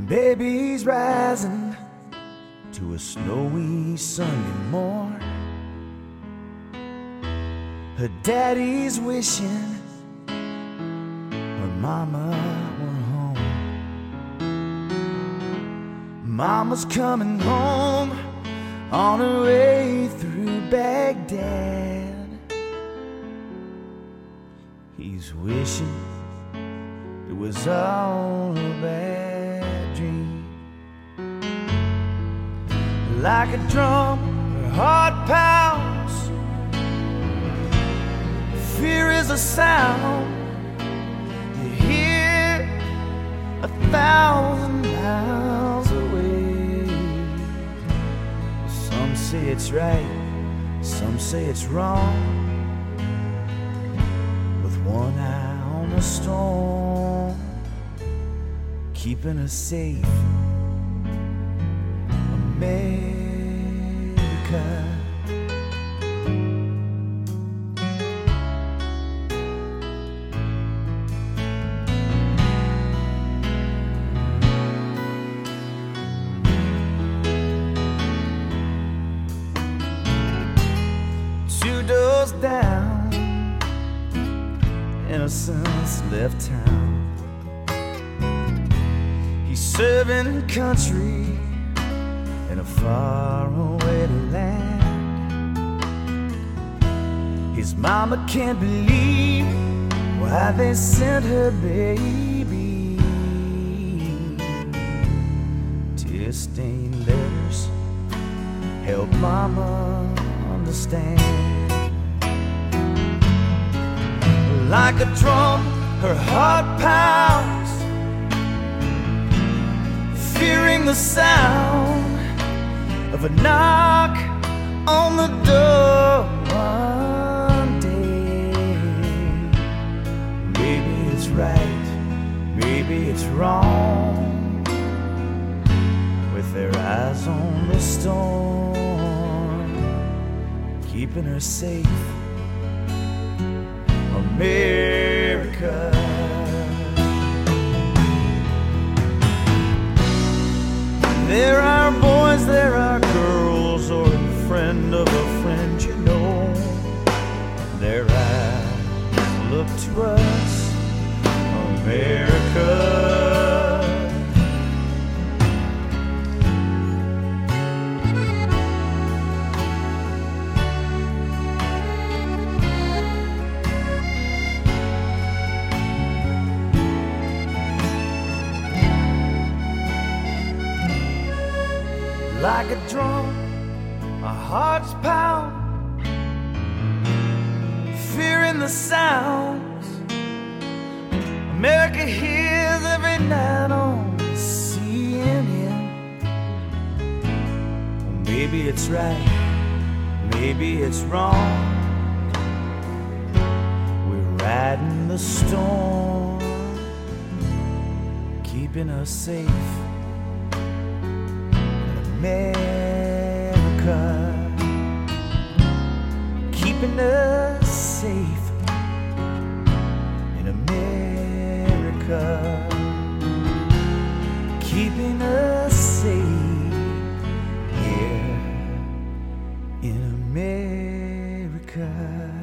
Baby's rising to a snowy Sunday morn. Her daddy's wishing her mama were home. Mama's coming home on her way through Baghdad. He's wishing it was all a bad dream. Like a drum, her heart pounds. Fear is a sound you hear 1,000 miles away. Some say it's right, some say it's wrong. With one eye on the storm, keeping us safe. America. Two doors down, innocence left town. He's serving country in a faraway land. His mama can't believe why they sent her baby. Tear-stained letters help mama understand. Like a drum, her heart pounds, fearing the sound of a knock on the door one day. Maybe it's right, maybe it's wrong. With their eyes on the storm, keeping her safe. America. There are boys, there are girls, or a friend of a friend you know. Their eyes look to us, America. Like a drum, our hearts pound, fearing the sounds America hears every night on CNN. Well, maybe it's right, maybe it's wrong. We're riding the storm, keeping us safe. America, keeping us safe in America, keeping us safe here in America.